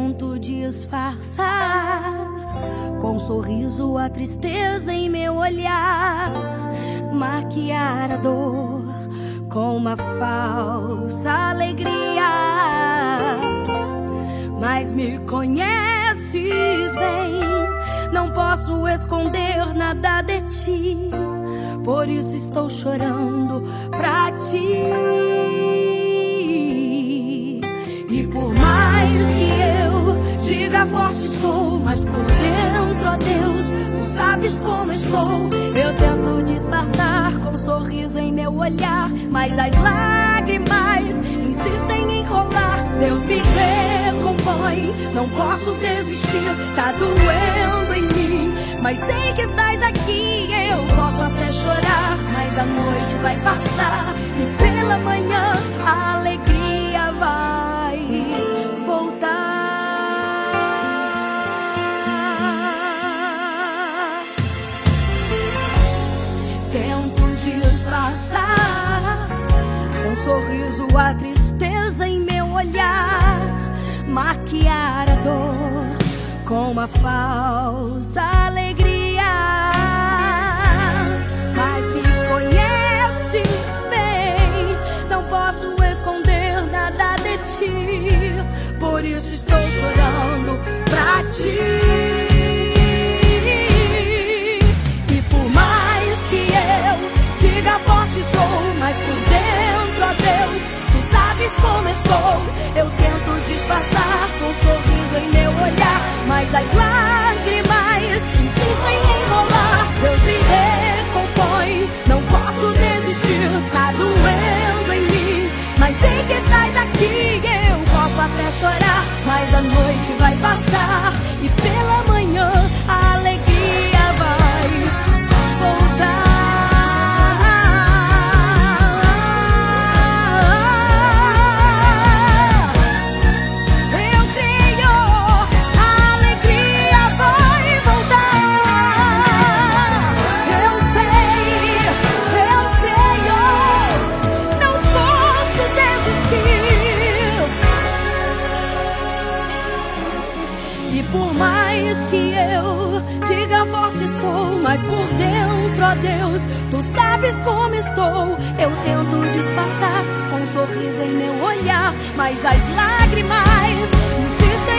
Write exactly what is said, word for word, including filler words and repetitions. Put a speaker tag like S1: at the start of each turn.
S1: Tento disfarçar com um sorriso a tristeza em meu olhar, maquiar a dor com uma falsa alegria. Mas me conheces bem, não posso esconder nada de ti, por isso estou chorando pra ti. E por mais que eu diga forte sou, mas por dentro, ó Deus, tu sabes como estou. Eu tento disfarçar com um sorriso em meu olhar, mas as lágrimas insistem em rolar. Deus me recompõe, não posso desistir, tá doendo em mim, mas sei que estás aqui. Eu posso até chorar, mas a noite vai passar e pela manhã a alegria vai voltar. Tento disfarçar com um sorriso a tristeza em meu olhar, maquiar a dor com uma falsa alegria. Mas me conheces bem, não posso esconder nada de ti, por isso estou chorando pra ti. E por mais que eu diga forte sou, mas por dentro, ó Deus, tu sabes como estou. Eu tento disfarçar com um sorriso em meu olhar, mas as lágrimas insistem em rolar. Deus me recompõe, não posso desistir, tá doendo em mim, mas sei que estás aqui. Eu posso até chorar, mas a noite vai passar e pela manhã a alegria vai voltar. E por mais que eu diga forte sou, mas por dentro, ó Deus, tu sabes como estou. Eu tento disfarçar com um sorriso em meu olhar, mas as lágrimas insistem